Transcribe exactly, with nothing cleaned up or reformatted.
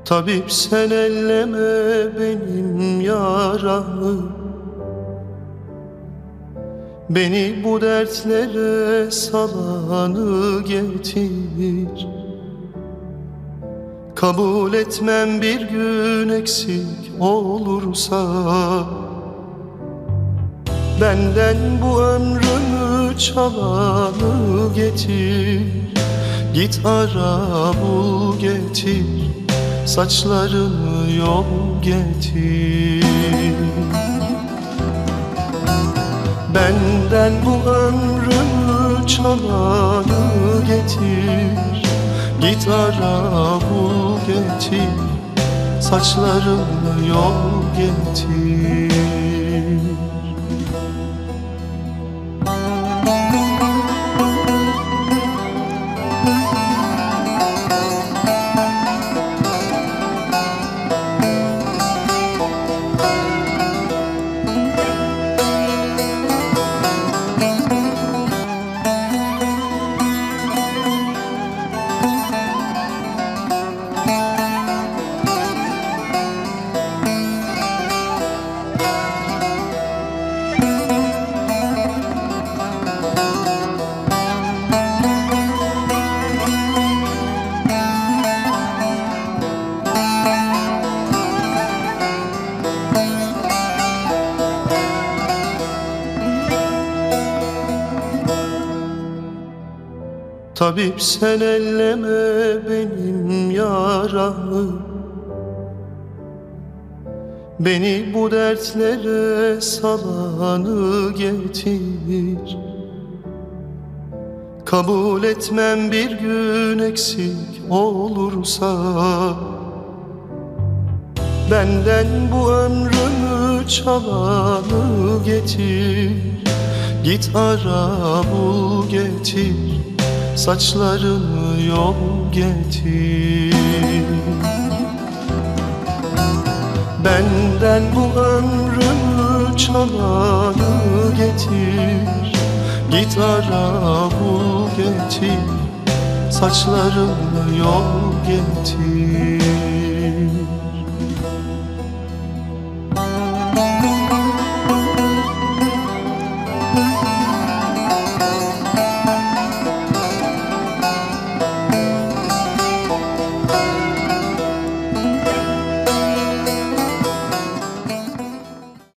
Tabip sen elleme benim yaramı, beni bu dertlere salanı getir. Kabul etmem bir gün eksik olursa, benden bu ömrümü çalanı getir. Git ara bul getir, saçlarını yol getir. Benden bu ömrümü çalanı getir. Git ara bul getir, saçlarını yol getir. Tabip sen elleme benim yaramı, beni bu dertlere salanı getir. Kabul etmem bir gün eksik olursa, benden bu ömrümü çalanı getir. Git ara bul getir, saçlarını yol getir. Benden bu ömrümü çalanı getir. Git ara bul getir, saçlarını yol getir.